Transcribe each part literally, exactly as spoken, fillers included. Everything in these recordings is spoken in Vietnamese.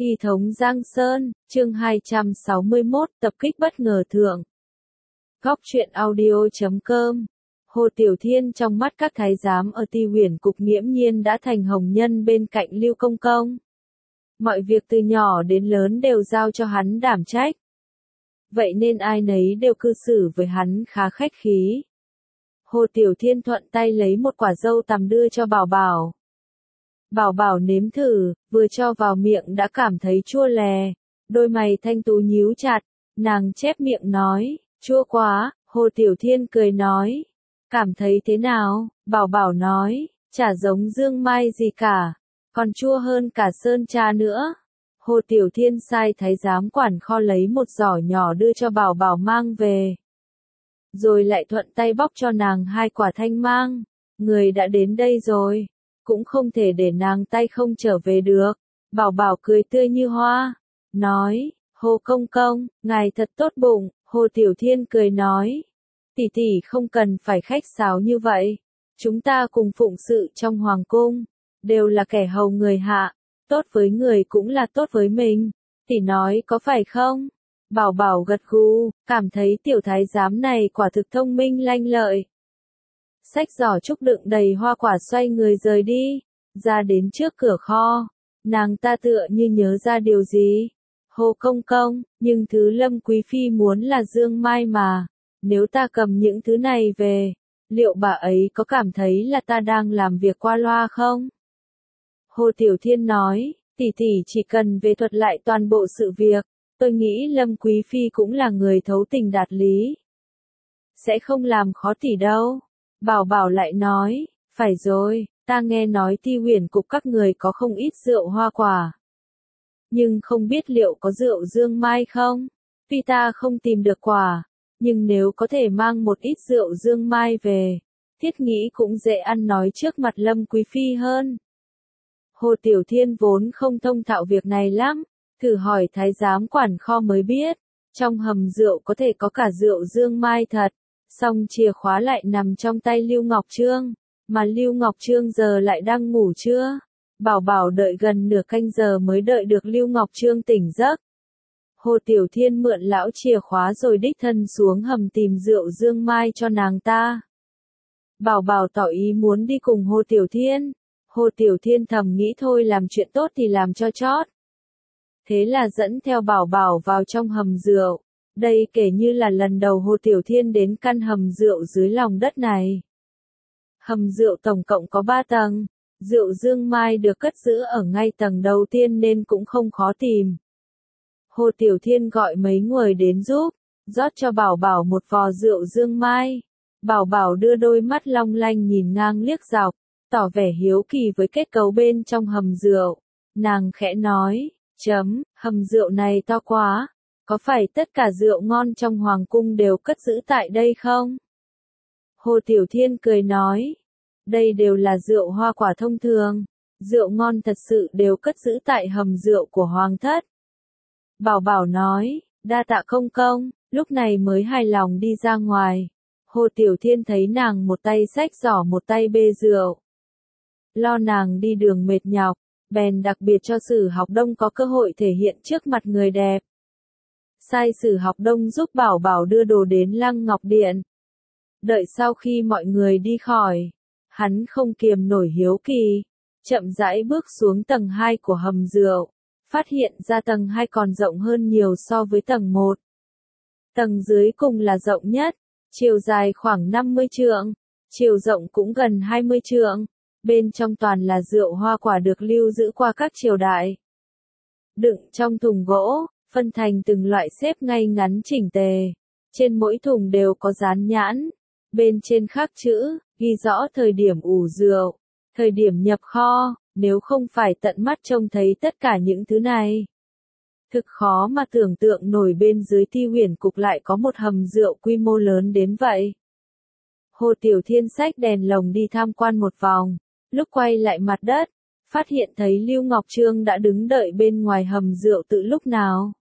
Y thống Giang Sơn, chương hai trăm sáu mươi mốt, tập kích bất ngờ thượng. Góc truyện audio chấm com. Hồ Tiểu Thiên trong mắt các thái giám ở Ti Huyền cục nghiễm nhiên đã thành hồng nhân bên cạnh Lưu Công Công. Mọi việc từ nhỏ đến lớn đều giao cho hắn đảm trách. Vậy nên ai nấy đều cư xử với hắn khá khách khí. Hồ Tiểu Thiên thuận tay lấy một quả dâu tằm đưa cho Bảo Bảo. Bảo Bảo nếm thử, vừa cho vào miệng đã cảm thấy chua lè, đôi mày thanh tú nhíu chặt, nàng chép miệng nói, chua quá. Hồ Tiểu Thiên cười nói, cảm thấy thế nào? Bảo Bảo nói, chả giống dương mai gì cả, còn chua hơn cả sơn tra nữa. Hồ Tiểu Thiên sai thái giám quản kho lấy một giỏ nhỏ đưa cho Bảo Bảo mang về. Rồi lại thuận tay bóc cho nàng hai quả thanh mang, người đã đến đây rồi, cũng không thể để nàng tay không trở về được. Bảo Bảo cười tươi như hoa, nói, Hồ Công Công, ngài thật tốt bụng. Hồ Tiểu Thiên cười nói, tỷ tỷ không cần phải khách sáo như vậy, chúng ta cùng phụng sự trong hoàng cung, đều là kẻ hầu người hạ, tốt với người cũng là tốt với mình, tỷ nói có phải không? Bảo Bảo gật gù, cảm thấy tiểu thái giám này quả thực thông minh lanh lợi. Xách giỏ trúc đựng đầy hoa quả xoay người rời đi, ra đến trước cửa kho, nàng ta tựa như nhớ ra điều gì. Hồ Công Công, nhưng thứ Lâm Quý Phi muốn là dương mai mà, nếu ta cầm những thứ này về, liệu bà ấy có cảm thấy là ta đang làm việc qua loa không? Hồ Tiểu Thiên nói, tỷ tỷ chỉ cần về thuật lại toàn bộ sự việc, tôi nghĩ Lâm Quý Phi cũng là người thấu tình đạt lý, sẽ không làm khó tỷ đâu. Bảo Bảo lại nói, phải rồi, ta nghe nói Ti Huyền cục các người có không ít rượu hoa quả, nhưng không biết liệu có rượu dương mai không? Tuy ta không tìm được quả, nhưng nếu có thể mang một ít rượu dương mai về, thiết nghĩ cũng dễ ăn nói trước mặt Lâm Quý Phi hơn. Hồ Tiểu Thiên vốn không thông thạo việc này lắm, thử hỏi thái giám quản kho mới biết, trong hầm rượu có thể có cả rượu dương mai thật, song chìa khóa lại nằm trong tay Lưu Ngọc Trương, mà Lưu Ngọc Trương giờ lại đang ngủ trưa. Bảo Bảo đợi gần nửa canh giờ mới đợi được Lưu Ngọc Trương tỉnh giấc. Hồ Tiểu Thiên mượn lão chìa khóa rồi đích thân xuống hầm tìm rượu dương mai cho nàng ta. Bảo Bảo tỏ ý muốn đi cùng Hồ Tiểu Thiên. Hồ Tiểu Thiên thầm nghĩ thôi làm chuyện tốt thì làm cho chót. Thế là dẫn theo Bảo Bảo vào trong hầm rượu. Đây kể như là lần đầu Hồ Tiểu Thiên đến căn hầm rượu dưới lòng đất này. Hầm rượu tổng cộng có ba tầng. Rượu dương mai được cất giữ ở ngay tầng đầu tiên nên cũng không khó tìm. Hồ Tiểu Thiên gọi mấy người đến giúp, rót cho Bảo Bảo một vò rượu dương mai. Bảo Bảo đưa đôi mắt long lanh nhìn ngang liếc dọc, tỏ vẻ hiếu kỳ với kết cấu bên trong hầm rượu. Nàng khẽ nói, chấm, hầm rượu này to quá, có phải tất cả rượu ngon trong hoàng cung đều cất giữ tại đây không? Hồ Tiểu Thiên cười nói, đây đều là rượu hoa quả thông thường, rượu ngon thật sự đều cất giữ tại hầm rượu của hoàng thất. Bảo Bảo nói, đa tạ công công, lúc này mới hài lòng đi ra ngoài. Hồ Tiểu Thiên thấy nàng một tay xách giỏ một tay bê rượu, lo nàng đi đường mệt nhọc, bèn đặc biệt cho Sử Học Đông có cơ hội thể hiện trước mặt người đẹp. Sai Sử Học Đông giúp Bảo Bảo đưa đồ đến Lăng Ngọc Điện. Đợi sau khi mọi người đi khỏi, hắn không kiềm nổi hiếu kỳ, chậm rãi bước xuống tầng hai của hầm rượu, phát hiện ra tầng hai còn rộng hơn nhiều so với tầng một. Tầng dưới cùng là rộng nhất, chiều dài khoảng năm mươi trượng, chiều rộng cũng gần hai mươi trượng, bên trong toàn là rượu hoa quả được lưu giữ qua các triều đại. Đựng trong thùng gỗ, phân thành từng loại xếp ngay ngắn chỉnh tề, trên mỗi thùng đều có dán nhãn, bên trên khắc chữ, ghi rõ thời điểm ủ rượu, thời điểm nhập kho. Nếu không phải tận mắt trông thấy tất cả những thứ này, thực khó mà tưởng tượng nổi bên dưới Ti Huyền cục lại có một hầm rượu quy mô lớn đến vậy. Hồ Tiểu Thiên xách đèn lồng đi tham quan một vòng, lúc quay lại mặt đất, phát hiện thấy Lưu Ngọc Trương đã đứng đợi bên ngoài hầm rượu từ lúc nào.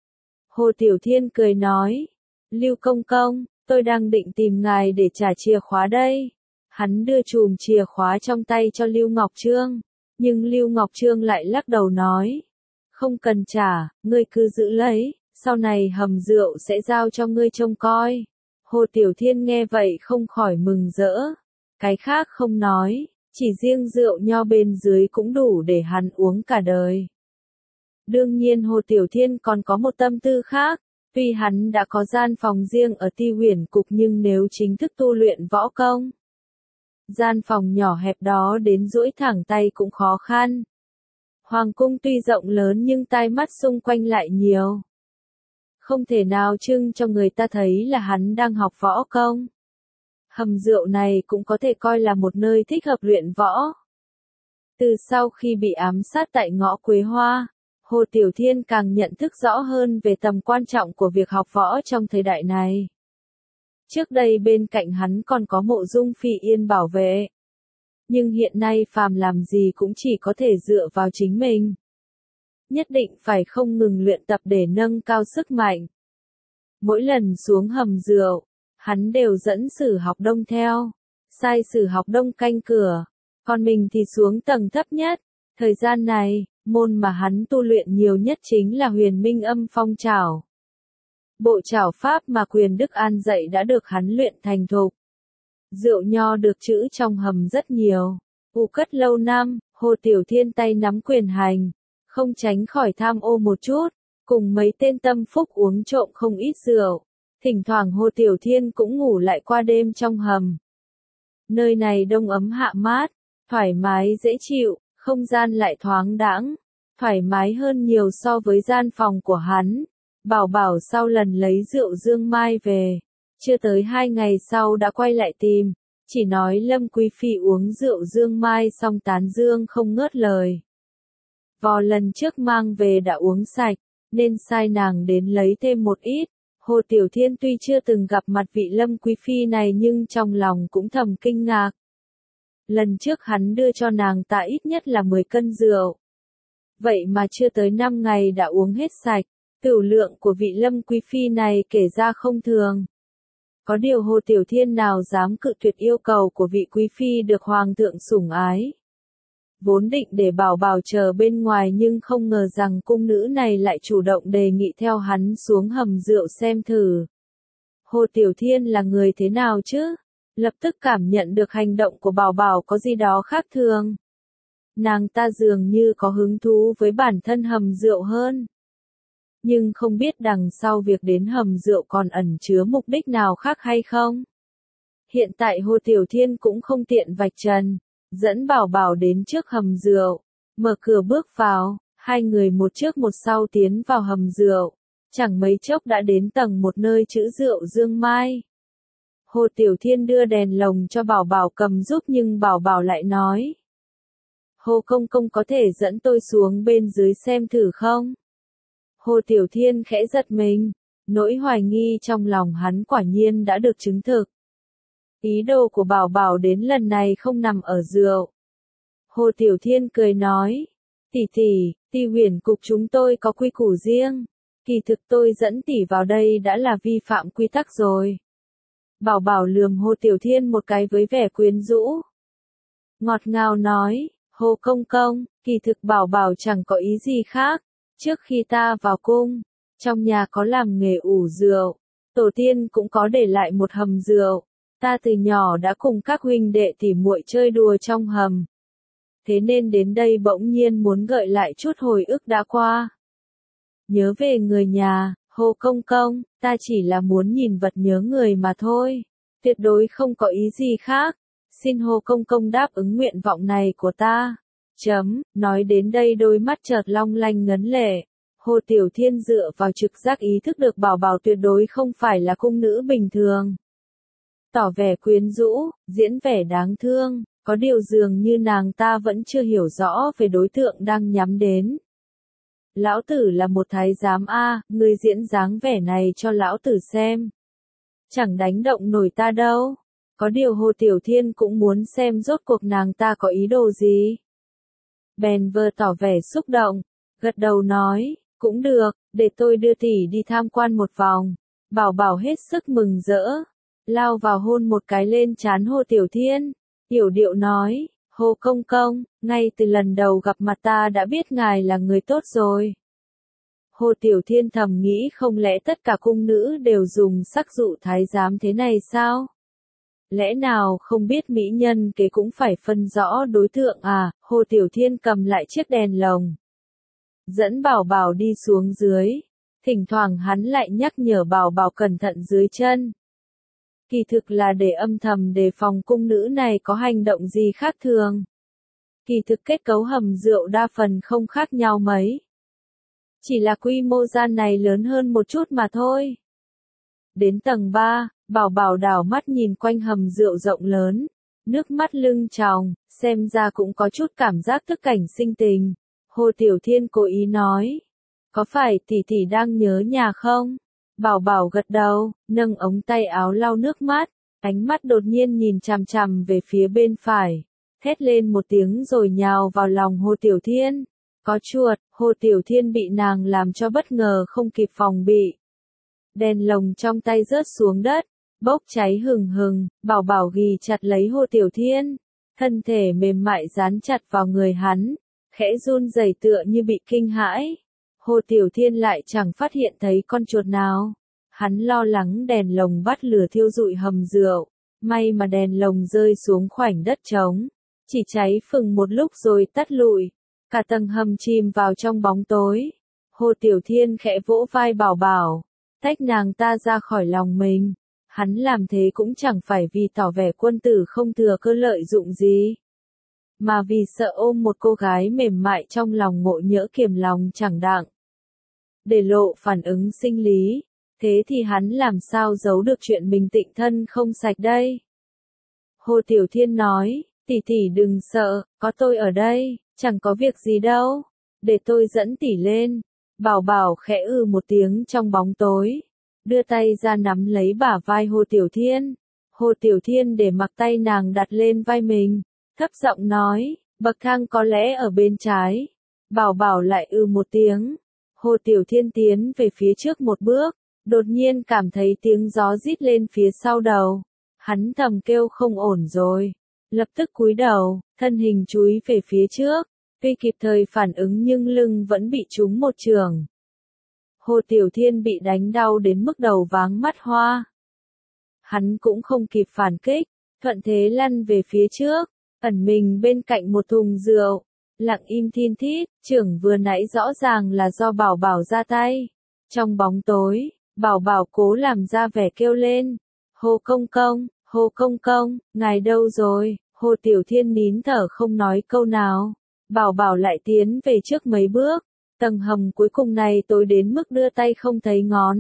Hồ Tiểu Thiên cười nói, Lưu Công Công, tôi đang định tìm ngài để trả chìa khóa đây. Hắn đưa chùm chìa khóa trong tay cho Lưu Ngọc Trương, nhưng Lưu Ngọc Trương lại lắc đầu nói, Không cần trả, ngươi cứ giữ lấy, sau này hầm rượu sẽ giao cho ngươi trông coi. Hồ Tiểu Thiên nghe vậy không khỏi mừng rỡ. Cái khác không nói, chỉ riêng rượu nho bên dưới cũng đủ để hắn uống cả đời. Đương nhiên Hồ Tiểu Thiên còn có một tâm tư khác. Tuy hắn đã có gian phòng riêng ở Ti Huyền Cục nhưng nếu chính thức tu luyện võ công, gian phòng nhỏ hẹp đó đến duỗi thẳng tay cũng khó khăn. Hoàng cung tuy rộng lớn nhưng tai mắt xung quanh lại nhiều. Không thể nào trưng cho người ta thấy là hắn đang học võ công. Hầm rượu này cũng có thể coi là một nơi thích hợp luyện võ. Từ sau khi bị ám sát tại ngõ Quế Hoa, Hồ Tiểu Thiên càng nhận thức rõ hơn về tầm quan trọng của việc học võ trong thời đại này. Trước đây bên cạnh hắn còn có Mộ Dung Phi Yên bảo vệ. Nhưng hiện nay phàm làm gì cũng chỉ có thể dựa vào chính mình. Nhất định phải không ngừng luyện tập để nâng cao sức mạnh. Mỗi lần xuống hầm rượu, hắn đều dẫn Sử Học Đông theo, sai Sử Học Đông canh cửa, còn mình thì xuống tầng thấp nhất. Thời gian này, môn mà hắn tu luyện nhiều nhất chính là Huyền Minh Âm Phong Trảo. Bộ trảo pháp mà Quyền Đức An dạy đã được hắn luyện thành thục. Rượu nho được trữ trong hầm rất nhiều. U cất lâu năm, Hồ Tiểu Thiên tay nắm quyền hành, không tránh khỏi tham ô một chút, cùng mấy tên tâm phúc uống trộm không ít rượu. Thỉnh thoảng Hồ Tiểu Thiên cũng ngủ lại qua đêm trong hầm. Nơi này đông ấm hạ mát, thoải mái dễ chịu, không gian lại thoáng đãng, thoải mái hơn nhiều so với gian phòng của hắn. Bảo Bảo sau lần lấy rượu Dương Mai về, chưa tới hai ngày sau đã quay lại tìm, chỉ nói Lâm Quý Phi uống rượu Dương Mai xong tán dương không ngớt lời. Vò lần trước mang về đã uống sạch, nên sai nàng đến lấy thêm một ít. Hồ Tiểu Thiên tuy chưa từng gặp mặt vị Lâm Quý Phi này nhưng trong lòng cũng thầm kinh ngạc. Lần trước hắn đưa cho nàng ta ít nhất là mười cân rượu. Vậy mà chưa tới năm ngày đã uống hết sạch, tửu lượng của vị Lâm Quý Phi này kể ra không thường. Có điều Hồ Tiểu Thiên nào dám cự tuyệt yêu cầu của vị Quý Phi được Hoàng thượng sủng ái. Vốn định để Bảo Bảo chờ bên ngoài nhưng không ngờ rằng cung nữ này lại chủ động đề nghị theo hắn xuống hầm rượu xem thử. Hồ Tiểu Thiên là người thế nào chứ? Lập tức cảm nhận được hành động của Bảo Bảo có gì đó khác thường. Nàng ta dường như có hứng thú với bản thân hầm rượu hơn. Nhưng không biết đằng sau việc đến hầm rượu còn ẩn chứa mục đích nào khác hay không? Hiện tại Hồ Tiểu Thiên cũng không tiện vạch trần, dẫn Bảo Bảo đến trước hầm rượu, mở cửa bước vào, hai người một trước một sau tiến vào hầm rượu, chẳng mấy chốc đã đến tầng một nơi trữ rượu Dương Mai. Hồ Tiểu Thiên đưa đèn lồng cho Bảo Bảo cầm giúp nhưng Bảo Bảo lại nói: Hồ công công có thể dẫn tôi xuống bên dưới xem thử không? Hồ Tiểu Thiên khẽ giật mình, nỗi hoài nghi trong lòng hắn quả nhiên đã được chứng thực. Ý đồ của Bảo Bảo đến lần này không nằm ở rượu. Hồ Tiểu Thiên cười nói: Tỷ tỷ, Ti Huyền Cục chúng tôi có quy củ riêng. Kỳ thực tôi dẫn tỷ vào đây đã là vi phạm quy tắc rồi. Bảo Bảo lườm Hồ Tiểu Thiên một cái với vẻ quyến rũ. Ngọt ngào nói: Hồ công công, kỳ thực Bảo Bảo chẳng có ý gì khác. Trước khi ta vào cung, trong nhà có làm nghề ủ rượu, tổ tiên cũng có để lại một hầm rượu. Ta từ nhỏ đã cùng các huynh đệ tỉ muội chơi đùa trong hầm. Thế nên đến đây bỗng nhiên muốn gợi lại chút hồi ức đã qua. Nhớ về người nhà, Hồ công công, ta chỉ là muốn nhìn vật nhớ người mà thôi. Tuyệt đối không có ý gì khác. Xin Hồ công công đáp ứng nguyện vọng này của ta. Chấm, nói đến đây đôi mắt chợt long lanh ngấn lệ. Hồ Tiểu Thiên dựa vào trực giác ý thức được Bảo Bảo tuyệt đối không phải là cung nữ bình thường. Tỏ vẻ quyến rũ, diễn vẻ đáng thương, có điều dường như nàng ta vẫn chưa hiểu rõ về đối tượng đang nhắm đến. Lão tử là một thái giám a, ngươi diễn dáng vẻ này cho lão tử xem. Chẳng đánh động nổi ta đâu. Có điều Hồ Tiểu Thiên cũng muốn xem rốt cuộc nàng ta có ý đồ gì. Bèn vờ tỏ vẻ xúc động, gật đầu nói, cũng được, để tôi đưa tỷ đi tham quan một vòng. Bảo Bảo hết sức mừng rỡ, lao vào hôn một cái lên trán Hồ Tiểu Thiên, yểu điệu nói, Hồ công công, ngay từ lần đầu gặp mặt ta đã biết ngài là người tốt rồi. Hồ Tiểu Thiên thầm nghĩ không lẽ tất cả cung nữ đều dùng sắc dụ thái giám thế này sao? Lẽ nào không biết mỹ nhân kế cũng phải phân rõ đối tượng à? Hồ Tiểu Thiên cầm lại chiếc đèn lồng, dẫn Bảo Bảo đi xuống dưới. Thỉnh thoảng hắn lại nhắc nhở Bảo Bảo cẩn thận dưới chân. Kỳ thực là để âm thầm đề phòng cung nữ này có hành động gì khác thường. Kỳ thực kết cấu hầm rượu đa phần không khác nhau mấy. Chỉ là quy mô gian này lớn hơn một chút mà thôi. Đến tầng ba, Bảo Bảo đảo mắt nhìn quanh hầm rượu rộng lớn, nước mắt lưng tròng, xem ra cũng có chút cảm giác thức cảnh sinh tình. Hồ Tiểu Thiên cố ý nói, có phải tỷ tỷ đang nhớ nhà không? Bảo Bảo gật đầu, nâng ống tay áo lau nước mắt, ánh mắt đột nhiên nhìn chằm chằm về phía bên phải, thét lên một tiếng rồi nhào vào lòng Hồ Tiểu Thiên. Có chuột, Hồ Tiểu Thiên bị nàng làm cho bất ngờ không kịp phòng bị. Đèn lồng trong tay rớt xuống đất, bốc cháy hừng hừng, Bảo Bảo ghì chặt lấy Hồ Tiểu Thiên, thân thể mềm mại dán chặt vào người hắn, khẽ run rẩy tựa như bị kinh hãi. Hồ Tiểu Thiên lại chẳng phát hiện thấy con chuột nào. Hắn lo lắng đèn lồng bắt lửa thiêu rụi hầm rượu, may mà đèn lồng rơi xuống khoảnh đất trống, chỉ cháy phừng một lúc rồi tắt lụi, cả tầng hầm chìm vào trong bóng tối. Hồ Tiểu Thiên khẽ vỗ vai Bảo Bảo, tách nàng ta ra khỏi lòng mình. Hắn làm thế cũng chẳng phải vì tỏ vẻ quân tử không thừa cơ lợi dụng gì, mà vì sợ ôm một cô gái mềm mại trong lòng ngộ nhỡ kiềm lòng chẳng đặng, để lộ phản ứng sinh lý. Thế thì hắn làm sao giấu được chuyện mình tịnh thân không sạch đây? Hồ Tiểu Thiên nói, tỷ tỷ đừng sợ, có tôi ở đây, chẳng có việc gì đâu, để tôi dẫn tỷ lên. Bảo Bảo khẽ ư một tiếng trong bóng tối, đưa tay ra nắm lấy bả vai Hồ Tiểu Thiên. Hồ Tiểu Thiên để mặc tay nàng đặt lên vai mình, thấp giọng nói, bậc thang có lẽ ở bên trái. Bảo Bảo lại ư một tiếng. Hồ Tiểu Thiên tiến về phía trước một bước, đột nhiên cảm thấy tiếng gió rít lên phía sau đầu. Hắn thầm kêu không ổn rồi, lập tức cúi đầu, thân hình chúi về phía trước, tuy kịp thời phản ứng nhưng lưng vẫn bị trúng một chưởng. Hồ Tiểu Thiên bị đánh đau đến mức đầu váng mắt hoa. Hắn cũng không kịp phản kích, thuận thế lăn về phía trước, ẩn mình bên cạnh một thùng rượu, lặng im thin thít. Chưởng vừa nãy rõ ràng là do Bảo Bảo ra tay. Trong bóng tối, Bảo Bảo cố làm ra vẻ kêu lên, Hồ công công, Hồ công công, ngài đâu rồi? Hồ Tiểu Thiên nín thở không nói câu nào. Bảo Bảo lại tiến về trước mấy bước, tầng hầm cuối cùng này tối đến mức đưa tay không thấy ngón.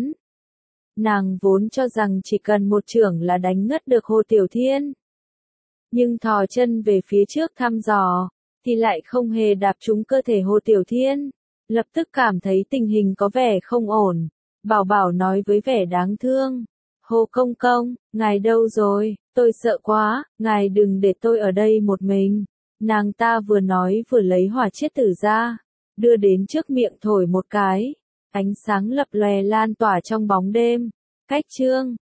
Nàng vốn cho rằng chỉ cần một chưởng là đánh ngất được Hồ Tiểu Thiên, nhưng thò chân về phía trước thăm dò, thì lại không hề đạp trúng cơ thể Hồ Tiểu Thiên. Lập tức cảm thấy tình hình có vẻ không ổn. Bảo Bảo nói với vẻ đáng thương, Hồ công công, ngài đâu rồi? Tôi sợ quá, ngài đừng để tôi ở đây một mình. Nàng ta vừa nói vừa lấy hỏa chiết tử ra, đưa đến trước miệng thổi một cái. Ánh sáng lập lòe lan tỏa trong bóng đêm. Cách chương